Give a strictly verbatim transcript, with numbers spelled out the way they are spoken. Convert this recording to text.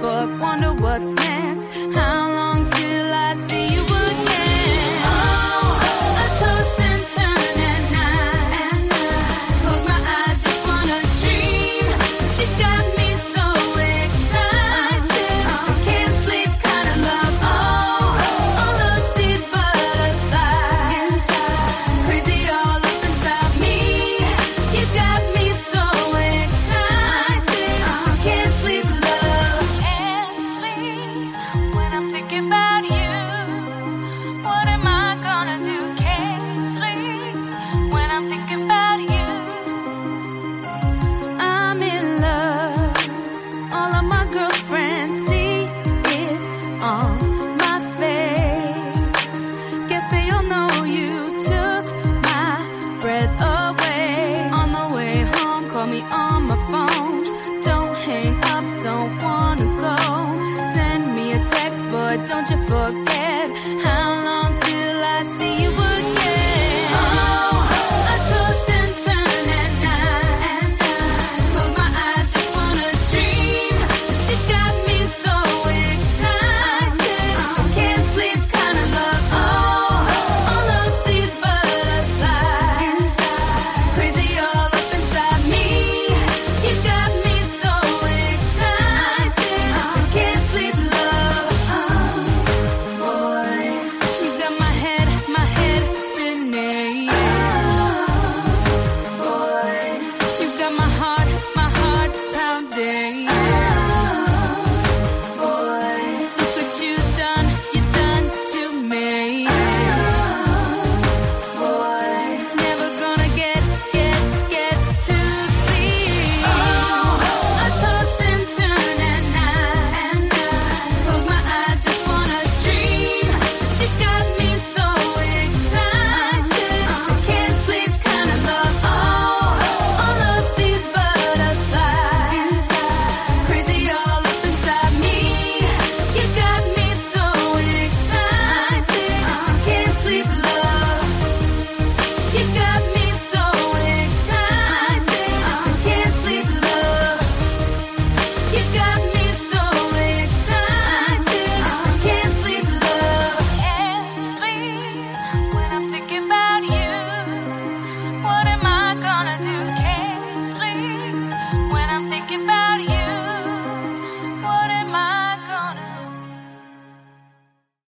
but wonder what's next. How long till I see you again? Oh, I toss and turn at night. Close my eyes, just wanna dream. She got me so excited. I can't sleep, kind of love. Oh, all of these butterflies, crazy all up inside me. You got me so excited. I can't sleep, love. Can't sleep when I'm thinking about you. What am I gonna do? Can't sleep when I'm thinking about you. I'm in love. All of my girlfriends see it on my face. Guess they all know you took my breath away. On the way home, call me on my phone. Don't hang up, don't wanna go. Send me a text, but don't you forget.